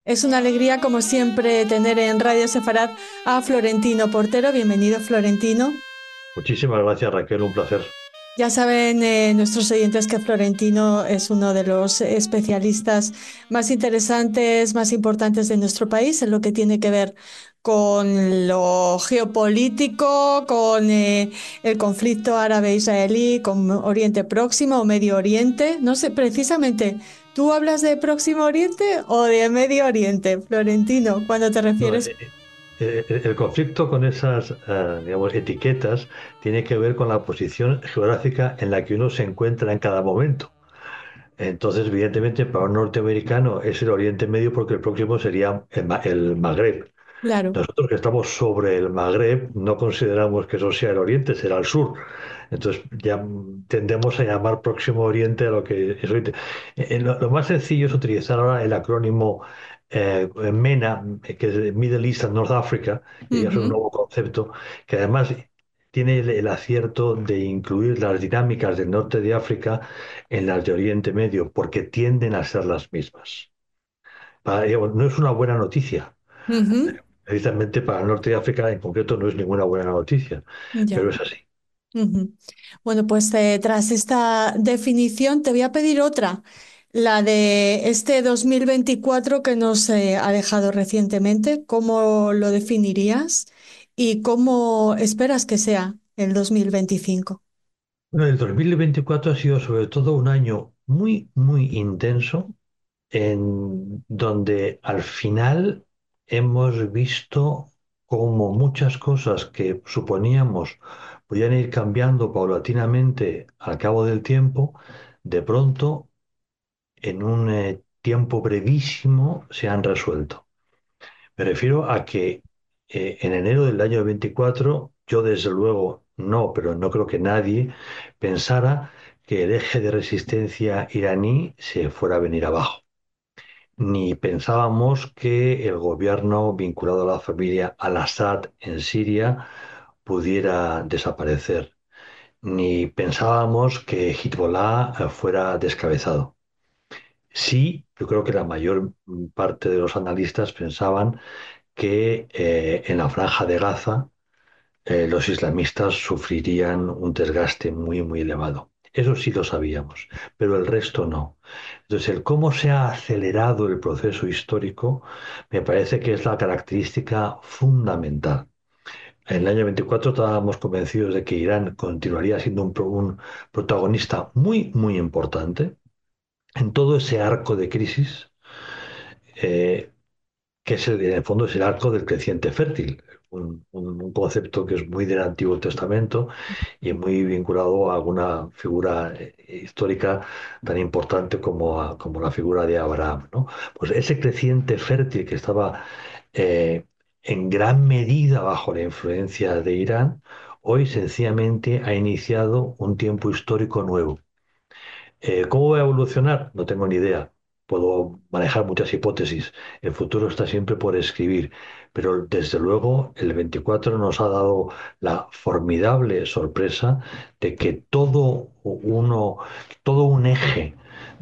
Es una alegría, como siempre, tener en Radio Sefarad a Florentino Portero. Bienvenido, Florentino. Muchísimas gracias, Raquel, un placer. Ya saben nuestros oyentes que Florentino es uno de los especialistas más interesantes, más importantes de nuestro país en lo que tiene que ver con lo geopolítico, con el conflicto árabe-israelí, con Oriente Próximo o Medio Oriente. No sé, precisamente, ¿tú hablas de Próximo Oriente o de Medio Oriente, Florentino, cuando te No, refieres? el conflicto con esas, digamos, etiquetas tiene que ver con la posición geográfica en la que uno se encuentra en cada momento. Entonces, evidentemente, para un norteamericano es el Oriente Medio porque el próximo sería el Magreb. Claro, Nosotros que estamos sobre el Magreb no consideramos que eso sea el Oriente, será el sur. Entonces ya tendemos a llamar Próximo Oriente a lo que es Oriente. Lo más sencillo es utilizar ahora el acrónimo MENA, que es Middle East and North Africa, que ya es un ujú, nuevo concepto, que además tiene el acierto de incluir las dinámicas del norte de África en las de Oriente Medio, porque tienden a ser las mismas. Digamos, no es una buena noticia. ujú, Precisamente para el norte de África en concreto no es ninguna buena noticia, ya. pero es así. Ujú. Bueno, pues tras esta definición te voy a pedir otra, la de este 2024 que nos ha dejado recientemente. ¿Cómo lo definirías y cómo esperas que sea el 2025? Bueno, el 2024 ha sido sobre todo un año muy, muy intenso en donde al final hemos visto como muchas cosas que suponíamos podían ir cambiando paulatinamente al cabo del tiempo, de pronto en un tiempo brevísimo se han resuelto. Me refiero a que en enero del año 24, yo desde luego no, pero no creo que nadie pensara que el eje de resistencia iraní se fuera a venir abajo. Ni pensábamos que el gobierno vinculado a la familia al-Assad en Siria pudiera desaparecer. Ni pensábamos que Hezbollah fuera descabezado. Sí, yo creo que la mayor parte de los analistas pensaban que en la franja de Gaza los islamistas sufrirían un desgaste muy, muy elevado. Eso sí lo sabíamos, pero el resto no. Entonces, el cómo se ha acelerado el proceso histórico me parece que es la característica fundamental. En el año 24 estábamos convencidos de que Irán continuaría siendo un protagonista muy, muy importante en todo ese arco de crisis. eh, que es en el fondo es el arco del creciente fértil, un concepto que es muy del Antiguo Testamento y muy vinculado a alguna figura histórica tan importante como la figura de Abraham, ¿no? Pues ese creciente fértil que estaba en gran medida bajo la influencia de Irán, hoy sencillamente ha iniciado un tiempo histórico nuevo. ¿Cómo va a evolucionar? No tengo ni idea. Puedo manejar muchas hipótesis. El futuro está siempre por escribir, pero desde luego el 24 nos ha dado la formidable sorpresa de que todo un eje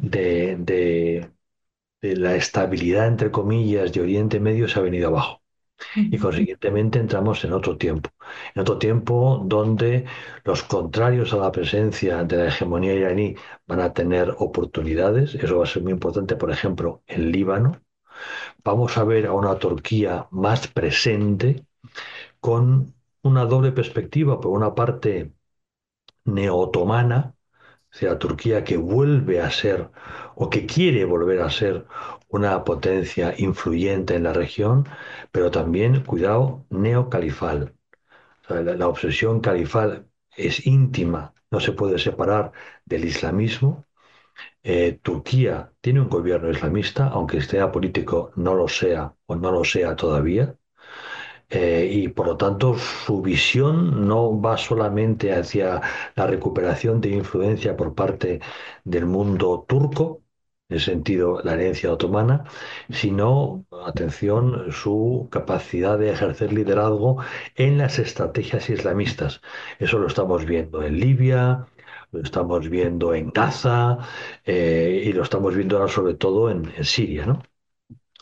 de la estabilidad, entre comillas, de Oriente Medio se ha venido abajo y Ujú, consiguientemente entramos en otro tiempo donde los contrarios a la presencia de la hegemonía iraní van a tener oportunidades. Eso va a ser muy importante, por ejemplo, en Líbano. Vamos a ver a una Turquía más presente con una doble perspectiva. Por una parte, neo-otomana, o sea, Turquía que vuelve a ser o que quiere volver a ser una potencia influyente en la región, pero también, cuidado, neocalifal. O sea, la obsesión califal es íntima, no se puede separar del islamismo. Turquía tiene un gobierno islamista, aunque esté apolítico no lo sea o no lo sea todavía. Y por lo tanto su visión no va solamente hacia la recuperación de influencia por parte del mundo turco, en el sentido la herencia otomana, sino, atención, su capacidad de ejercer liderazgo en las estrategias islamistas. Eso lo estamos viendo en Libia, lo estamos viendo en Gaza y lo estamos viendo ahora sobre todo en Siria, ¿no?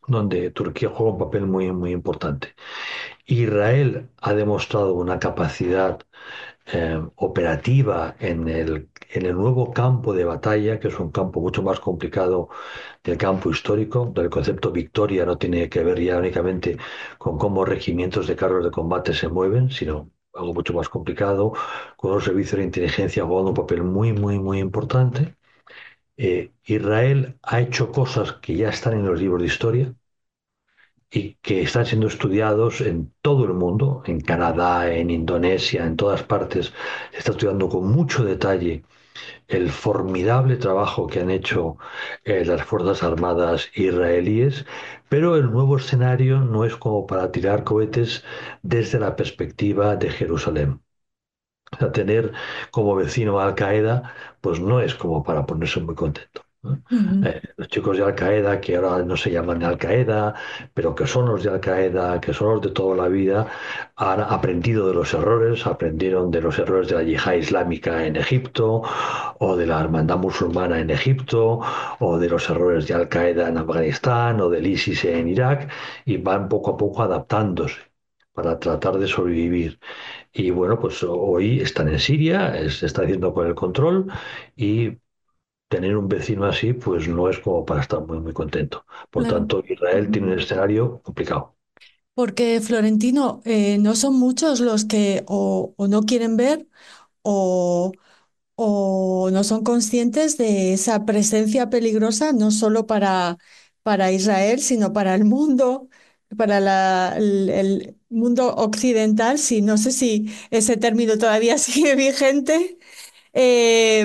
donde Turquía juega un papel muy, muy importante. Israel ha demostrado una capacidad operativa en el nuevo campo de batalla, que es un campo mucho más complicado del campo histórico, donde el concepto victoria no tiene que ver ya únicamente con cómo regimientos de carros de combate se mueven, sino algo mucho más complicado, con los servicios de inteligencia jugando un papel muy, muy, muy importante. Israel ha hecho cosas que ya están en los libros de historia y que están siendo estudiados en todo el mundo, en Canadá, en Indonesia, en todas partes. Se está estudiando con mucho detalle el formidable trabajo que han hecho las Fuerzas Armadas israelíes, pero el nuevo escenario no es como para tirar cohetes desde la perspectiva de Jerusalén. O sea, tener como vecino a Al Qaeda, pues no es como para ponerse muy contento, ¿no? Ujú. Los chicos de Al Qaeda, que ahora no se llaman Al Qaeda, pero que son los de Al Qaeda, que son los de toda la vida, han aprendido de los errores, aprendieron de los errores de la yihad islámica en Egipto, o de la hermandad musulmana en Egipto, o de los errores de Al Qaeda en Afganistán, o del ISIS en Irak, y van poco a poco adaptándose para tratar de sobrevivir. Y bueno, pues hoy están en Siria, se está haciendo con el control y tener un vecino así, pues no es como para estar muy, muy contento. Por Claro. tanto, Israel Ujú. tiene un escenario complicado. Porque, Florentino, no son muchos los que o no quieren ver o, o no son conscientes de esa presencia peligrosa, no solo para Israel, sino para el mundo, para el mundo occidental, si no sé si ese término todavía sigue vigente, eh,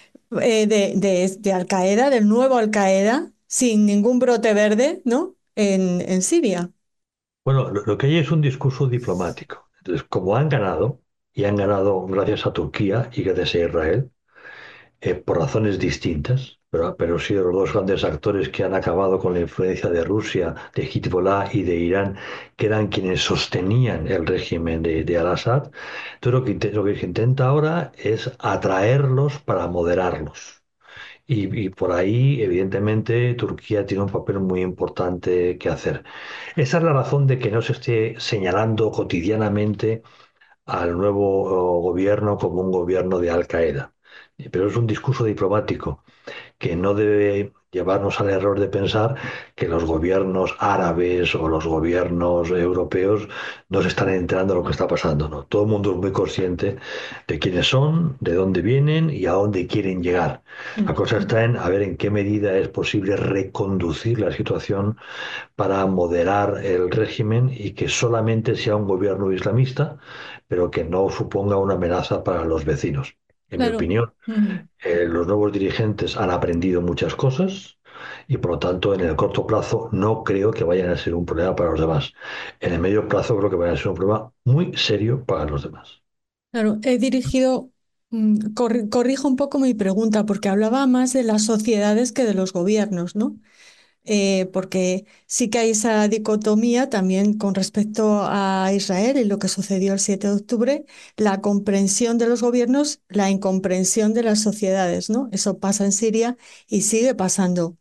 de Al Qaeda, del nuevo Al Qaeda, sin ningún brote verde, ¿no? En Siria. Bueno, lo que hay es un discurso diplomático. Entonces, como han ganado, y han ganado gracias a Turquía y gracias a Israel, por razones distintas, pero sí los dos grandes actores que han acabado con la influencia de Rusia, de Hezbollah y de Irán, que eran quienes sostenían el régimen de Al-Assad. Entonces lo que se intenta ahora es atraerlos para moderarlos. Y por ahí, evidentemente, Turquía tiene un papel muy importante que hacer. Esa es la razón de que no se esté señalando cotidianamente al nuevo gobierno como un gobierno de Al Qaeda. Pero es un discurso diplomático que no debe llevarnos al error de pensar que los gobiernos árabes o los gobiernos europeos no se están enterando de lo que está pasando, ¿no? Todo el mundo es muy consciente de quiénes son, de dónde vienen y a dónde quieren llegar. La cosa Mm. está en a ver en qué medida es posible reconducir la situación para moderar el régimen y que solamente sea un gobierno islamista, pero que no suponga una amenaza para los vecinos. En mi Claro. opinión, Mm. los nuevos dirigentes han aprendido muchas cosas y por lo tanto en el corto plazo no creo que vayan a ser un problema para los demás. En el medio plazo creo que van a ser un problema muy serio para los demás. Claro, he dirigido, corrijo un poco mi pregunta, porque hablaba más de las sociedades que de los gobiernos, ¿no? Porque sí que hay esa dicotomía también con respecto a Israel y lo que sucedió el 7 de octubre, la comprensión de los gobiernos, la incomprensión de las sociedades, ¿no? Eso pasa en Siria y sigue pasando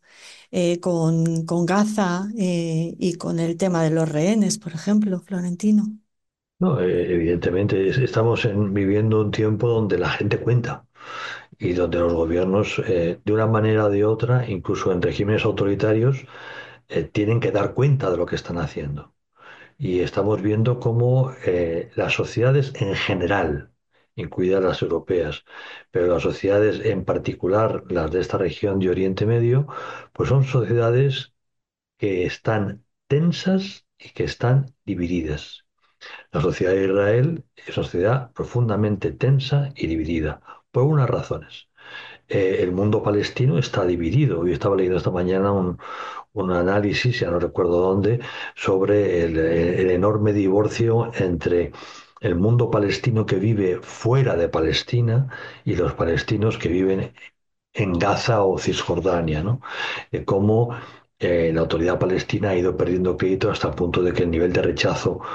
con Gaza y con el tema de los rehenes, por ejemplo, Florentino. No, evidentemente estamos viviendo un tiempo donde la gente cuenta y donde los gobiernos, de una manera o de otra, incluso en regímenes autoritarios, tienen que dar cuenta de lo que están haciendo. Y estamos viendo cómo las sociedades en general, incluidas las europeas, pero las sociedades en particular, las de esta región de Oriente Medio, pues son sociedades que están tensas y que están divididas. La sociedad de Israel es una sociedad profundamente tensa y dividida, por unas razones. El mundo palestino está dividido. Yo estaba leyendo esta mañana un análisis, ya no recuerdo dónde, sobre el enorme divorcio entre el mundo palestino que vive fuera de Palestina y los palestinos que viven en Gaza o Cisjordania, ¿no? Cómo la autoridad palestina ha ido perdiendo crédito hasta el punto de que el nivel de rechazo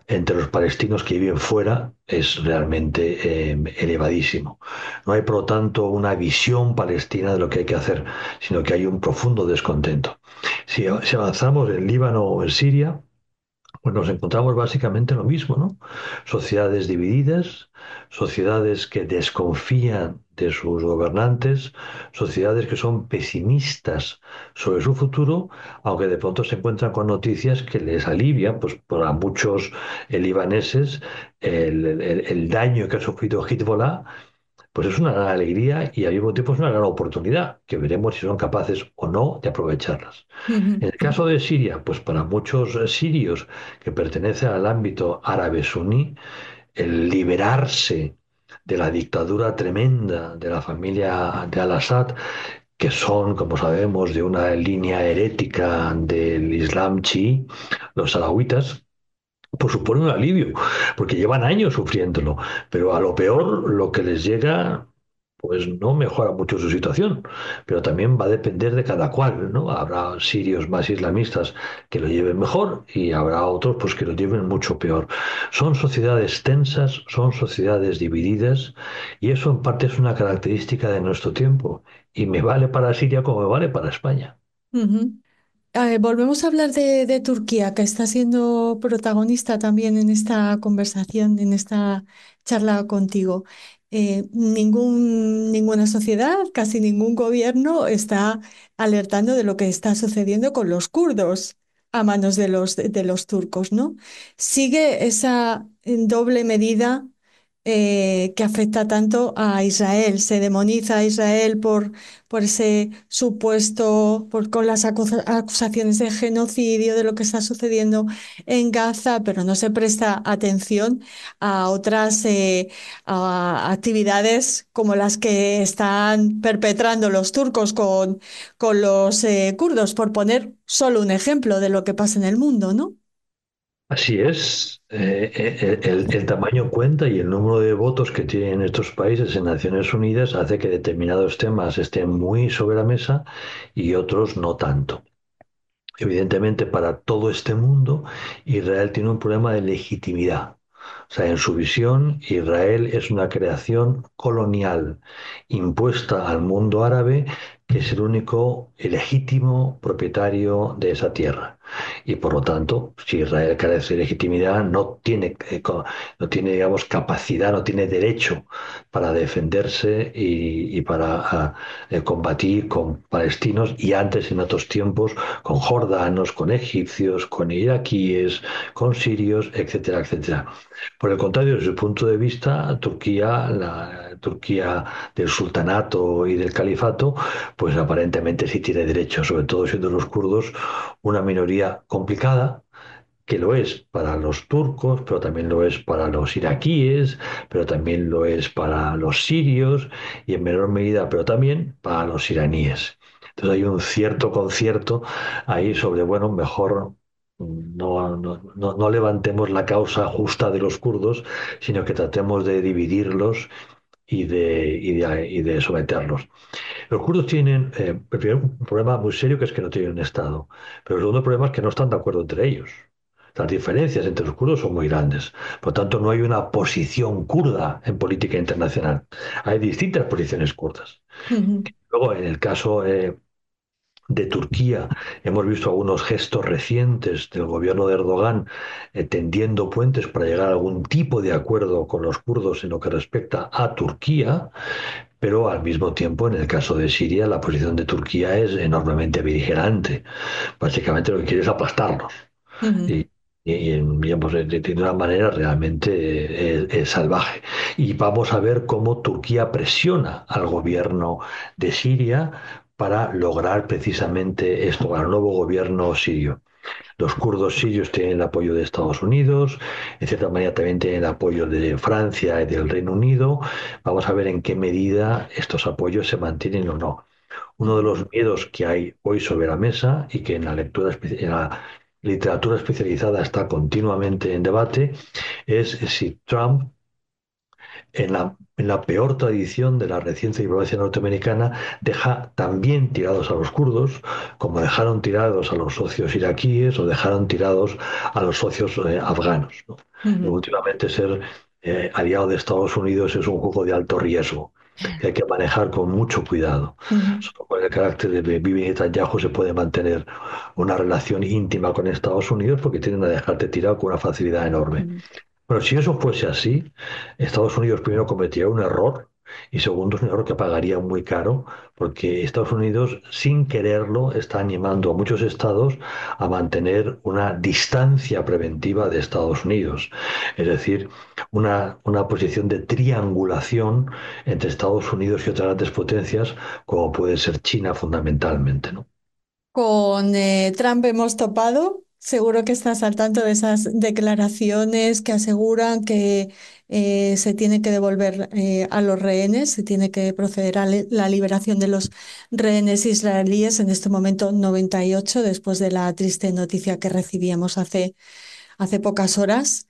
entre los palestinos que viven fuera es realmente elevadísimo. No hay, por lo tanto, una visión palestina de lo que hay que hacer, sino que hay un profundo descontento. Si avanzamos en Líbano o en Siria, pues nos encontramos básicamente lo mismo, ¿no? Sociedades divididas, sociedades que desconfían de sus gobernantes, sociedades que son pesimistas sobre su futuro, aunque de pronto se encuentran con noticias que les alivian, pues para muchos libaneses, el daño que ha sufrido Hezbollah pues es una gran alegría y al mismo tiempo es una gran oportunidad, que veremos si son capaces o no de aprovecharlas. En Ujú, el caso de Siria, pues para muchos sirios que pertenecen al ámbito árabe suní, el liberarse de la dictadura tremenda de la familia de Al-Assad, que son, como sabemos, de una línea herética del Islam chií, los alawitas, pues supone un alivio, porque llevan años sufriéndolo, pero a lo peor lo que les llega, pues no mejora mucho su situación, pero también va a depender de cada cual, ¿no? Habrá sirios más islamistas que lo lleven mejor y habrá otros pues que lo lleven mucho peor. Son sociedades tensas, son sociedades divididas y eso en parte es una característica de nuestro tiempo y me vale para Siria como me vale para España. ujú. Volvemos a hablar de Turquía, que está siendo protagonista también en esta conversación, en esta charla contigo. Ninguna sociedad, casi ningún gobierno está alertando de lo que está sucediendo con los kurdos a manos de los turcos, ¿no? Sigue esa doble medida que afecta tanto a Israel. Se demoniza a Israel por ese supuesto, con las acusaciones de genocidio, de lo que está sucediendo en Gaza, pero no se presta atención a otras actividades como las que están perpetrando los turcos con los kurdos, por poner solo un ejemplo de lo que pasa en el mundo, ¿no? Así es, el tamaño cuenta y el número de votos que tienen estos países en Naciones Unidas hace que determinados temas estén muy sobre la mesa y otros no tanto. Evidentemente, para todo este mundo, Israel tiene un problema de legitimidad. O sea, en su visión, Israel es una creación colonial impuesta al mundo árabe, que es el único legítimo propietario de esa tierra. Y por lo tanto, si Israel carece de legitimidad, no tiene, digamos, capacidad, no tiene derecho para defenderse y para combatir con palestinos y antes en otros tiempos con jordanos, con egipcios, con iraquíes, con sirios, etcétera, etcétera. Por el contrario, desde su punto de vista, Turquía, la Turquía del sultanato y del califato, pues aparentemente sí tiene derecho, sobre todo siendo los kurdos una minoría complicada, que lo es para los turcos, pero también lo es para los iraquíes, pero también lo es para los sirios y en menor medida, pero también para los iraníes. Entonces hay un cierto concierto ahí sobre, bueno, mejor no levantemos la causa justa de los kurdos, sino que tratemos de dividirlos y de someterlos. Los kurdos tienen, primero, un problema muy serio que es que no tienen un Estado, pero el segundo problema es que no están de acuerdo entre ellos. Las diferencias entre los kurdos son muy grandes. Por lo tanto, no hay una posición kurda en política internacional. Hay distintas posiciones kurdas. Ujú, Luego, en el caso de Turquía, hemos visto algunos gestos recientes del gobierno de Erdogan tendiendo puentes para llegar a algún tipo de acuerdo con los kurdos en lo que respecta a Turquía, pero al mismo tiempo, en el caso de Siria, la posición de Turquía es enormemente beligerante. Básicamente lo que quiere es aplastarlos ujú, y, digamos, de una manera realmente salvaje. Y vamos a ver cómo Turquía presiona al gobierno de Siria para lograr precisamente esto, al nuevo gobierno sirio. Los kurdos sirios tienen el apoyo de Estados Unidos, en cierta manera también tienen el apoyo de Francia y del Reino Unido. Vamos a ver en qué medida estos apoyos se mantienen o no. Uno de ujú, los miedos que hay hoy sobre la mesa y que en la en la literatura especializada está continuamente en debate es si Trump, en la peor tradición de la reciente diplomacia norteamericana, deja también tirados a los kurdos, como dejaron tirados a los socios iraquíes o dejaron tirados a los socios afganos, ¿no? Ujú, Últimamente ser aliado de Estados Unidos es un juego de alto riesgo que hay que manejar con mucho cuidado. ujú, Solo con el carácter de Bibi Netanyahu se puede mantener una relación íntima con Estados Unidos porque tienden a dejarte tirado con una facilidad enorme. ujú. Bueno, si eso fuese así, Estados Unidos primero cometería un error y segundo es un error que pagaría muy caro porque Estados Unidos, sin quererlo, está animando a muchos estados a mantener una distancia preventiva de Estados Unidos. Es decir, una posición de triangulación entre Estados Unidos y otras grandes potencias, como puede ser China fundamentalmente, ¿no? Con Trump hemos topado. Seguro que estás al tanto de esas declaraciones que aseguran que se tiene que devolver a los rehenes, se tiene que proceder a la liberación de los rehenes israelíes, en este momento 98, después de la triste noticia que recibíamos hace pocas horas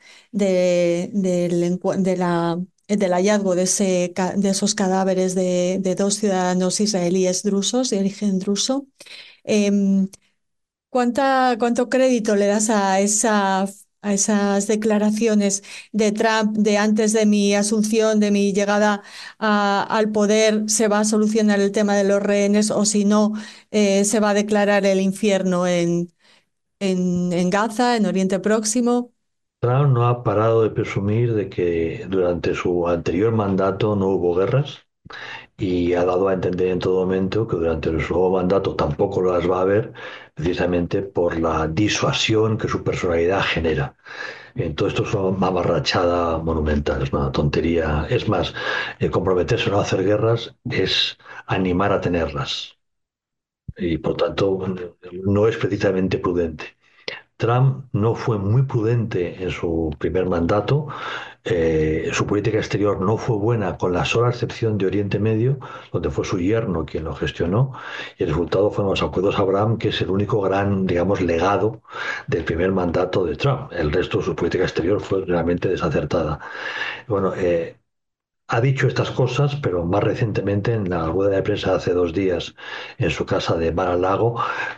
del hallazgo de esos cadáveres de dos ciudadanos israelíes drusos de origen druso. Em, ¿Cuánto crédito le das a esas declaraciones de Trump de antes de mi asunción, de mi llegada al poder, se va a solucionar el tema de los rehenes o si no, se va a declarar el infierno en Gaza, en Oriente Próximo? Trump no ha parado de presumir de que durante su anterior mandato no hubo guerras y ha dado a entender en todo momento que durante su nuevo mandato tampoco las va a haber, precisamente por la disuasión que su personalidad genera. En todo esto es una mamarrachada monumental, es una tontería. Es más, comprometerse a no hacer guerras es animar a tenerlas y por tanto no es precisamente prudente. Trump no fue muy prudente en su primer mandato. Su política exterior no fue buena, con la sola excepción de Oriente Medio, donde fue su yerno quien lo gestionó, y el resultado fueron los acuerdos Abraham, que es el único gran, digamos, legado del primer mandato de Trump. El resto de su política exterior fue realmente desacertada. Bueno, ha dicho estas cosas, pero más recientemente en la rueda de prensa hace 2 días en su casa de Mar-a-Lago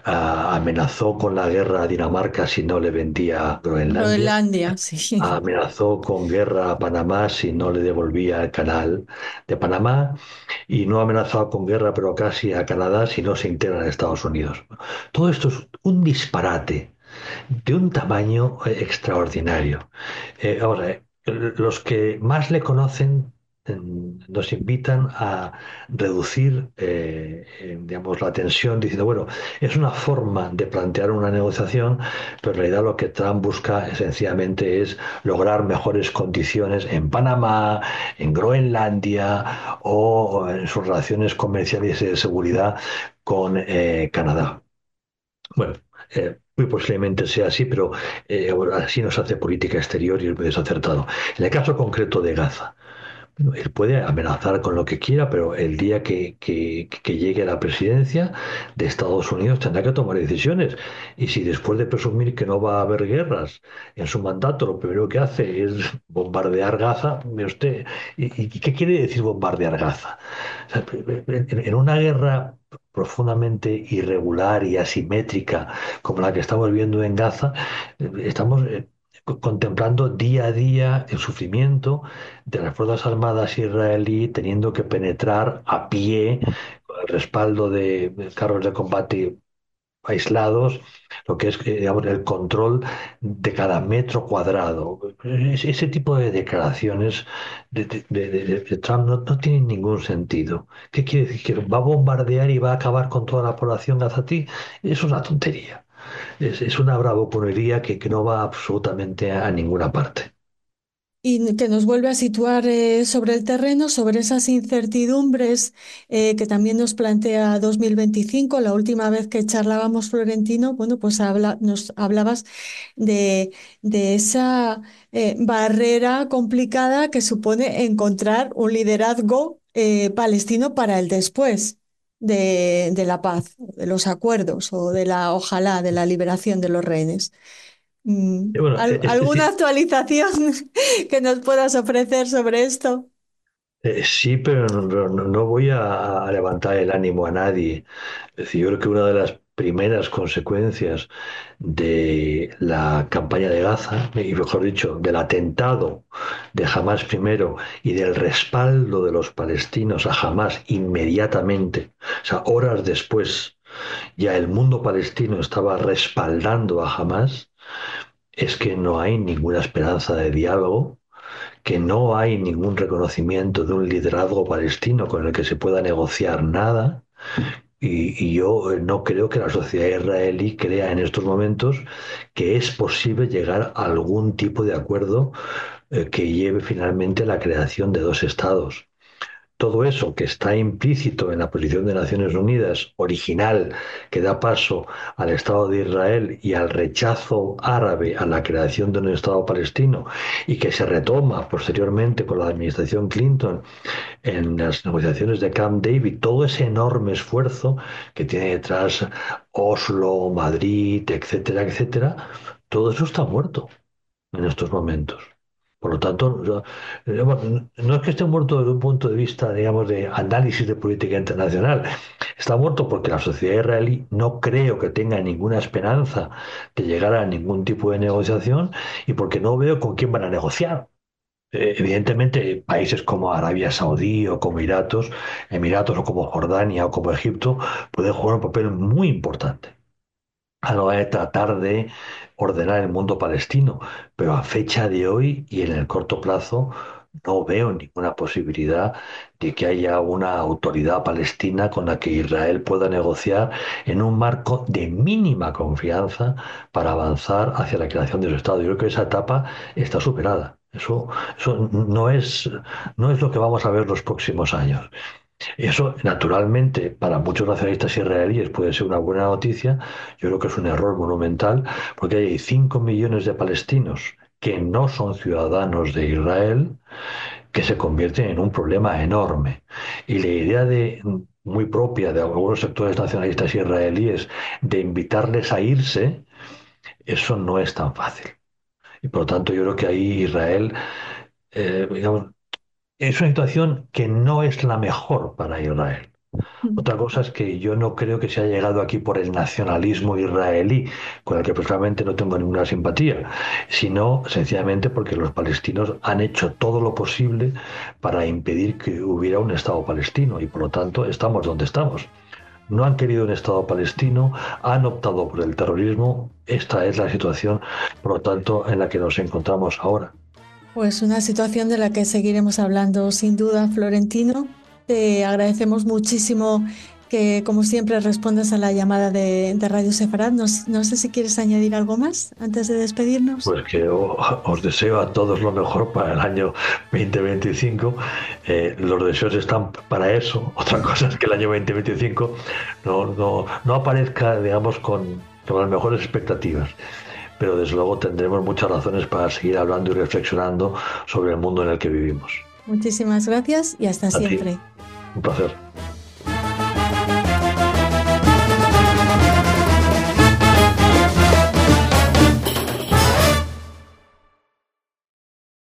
amenazó con la guerra a Dinamarca si no le vendía Groenlandia. Groenlandia, sí. Amenazó con guerra a Panamá si no le devolvía el canal de Panamá y no ha amenazado con guerra, pero casi a Canadá si no se integra en Estados Unidos. Todo esto es un disparate de un tamaño extraordinario. Ahora, los que más le conocen nos invitan a reducir, digamos, la tensión diciendo, bueno, es una forma de plantear una negociación, pero en realidad lo que Trump busca esencialmente es lograr mejores condiciones en Panamá, en Groenlandia o en sus relaciones comerciales y de seguridad con Canadá. Bueno, muy posiblemente sea así, pero bueno, así no se hace política exterior y es muy desacertado. En el caso concreto de Gaza, bueno, él puede amenazar con lo que quiera, pero el día que llegue a la presidencia de Estados Unidos tendrá que tomar decisiones. Y si después de presumir que no va a haber guerras en su mandato, lo primero que hace es bombardear Gaza, mire usted, ¿y qué quiere decir bombardear Gaza? O sea, en una guerra profundamente irregular y asimétrica como la que estamos viendo en Gaza, estamos contemplando día a día el sufrimiento de las Fuerzas Armadas israelí teniendo que penetrar a pie con el respaldo de carros de combate aislados, lo que es digamos, el control de cada metro cuadrado. Ese tipo de declaraciones de Trump no tienen ningún sentido. ¿Qué quiere decir? ¿Que va a bombardear y va a acabar con toda la población gazatí? Es una tontería. Es una bravuconería que no va absolutamente a ninguna parte. Y que nos vuelve a situar sobre el terreno, sobre esas incertidumbres que también nos plantea 2025. La última vez que charlábamos, Florentino, bueno, pues nos hablabas de, de esa barrera complicada que supone encontrar un liderazgo palestino para el después de la paz, de los acuerdos o ojalá, de la liberación de los rehenes. Bueno, ¿Alguna actualización que nos puedas ofrecer sobre esto? sí, pero no voy a levantar el ánimo a nadie. Es decir, yo creo que una de las primeras consecuencias de la campaña de Gaza, y mejor dicho, del atentado de Hamás primero y del respaldo de los palestinos a Hamás inmediatamente, o sea, horas después, ya el mundo palestino estaba respaldando a Hamás, es que no hay ninguna esperanza de diálogo, que no hay ningún reconocimiento de un liderazgo palestino con el que se pueda negociar nada. Y yo no creo que la sociedad israelí crea en estos momentos que es posible llegar a algún tipo de acuerdo que lleve finalmente a la creación de dos estados. Todo eso que está implícito en la posición de Naciones Unidas original, que da paso al Estado de Israel y al rechazo árabe a la creación de un Estado palestino, y que se retoma posteriormente con la administración Clinton en las negociaciones de Camp David, todo ese enorme esfuerzo que tiene detrás Oslo, Madrid, etcétera, etcétera, todo eso está muerto en estos momentos. Por lo tanto, no es que esté muerto desde un punto de vista, digamos, de análisis de política internacional. Está muerto porque la sociedad israelí no creo que tenga ninguna esperanza de llegar a ningún tipo de negociación, y porque no veo con quién van a negociar. Evidentemente, países como Arabia Saudí o como Emiratos o como Jordania o como Egipto pueden jugar un papel muy importante a la hora de tratar de ordenar el mundo palestino, pero a fecha de hoy y en el corto plazo no veo ninguna posibilidad de que haya una autoridad palestina con la que Israel pueda negociar en un marco de mínima confianza para avanzar hacia la creación de su Estado. Yo creo que esa etapa está superada. Eso no es lo que vamos a ver los próximos años. Eso, naturalmente, para muchos nacionalistas israelíes puede ser una buena noticia. Yo creo que es un error monumental, porque hay 5 millones de palestinos que no son ciudadanos de Israel, que se convierten en un problema enorme. Y la idea muy propia de algunos sectores nacionalistas israelíes de invitarles a irse, eso no es tan fácil. Y por lo tanto, yo creo que ahí Israel, digamos, es una situación que no es la mejor para Israel. Otra cosa es que yo no creo que se haya llegado aquí por el nacionalismo israelí, con el que personalmente no tengo ninguna simpatía, sino sencillamente porque los palestinos han hecho todo lo posible para impedir que hubiera un Estado palestino, y por lo tanto estamos donde estamos. No han querido un Estado palestino, han optado por el terrorismo. Esta es la situación, por lo tanto, en la que nos encontramos ahora. Pues una situación de la que seguiremos hablando sin duda, Florentino. Te agradecemos muchísimo que, como siempre, respondas a la llamada de Radio Sefarad. No sé si quieres añadir algo más antes de despedirnos. Pues que os deseo a todos lo mejor para el año 2025. Los deseos están para eso. Otra cosa es que el año 2025 no aparezca, digamos, con las mejores expectativas. Pero desde luego tendremos muchas razones para seguir hablando y reflexionando sobre el mundo en el que vivimos. Muchísimas gracias y hasta A ti, siempre. un placer.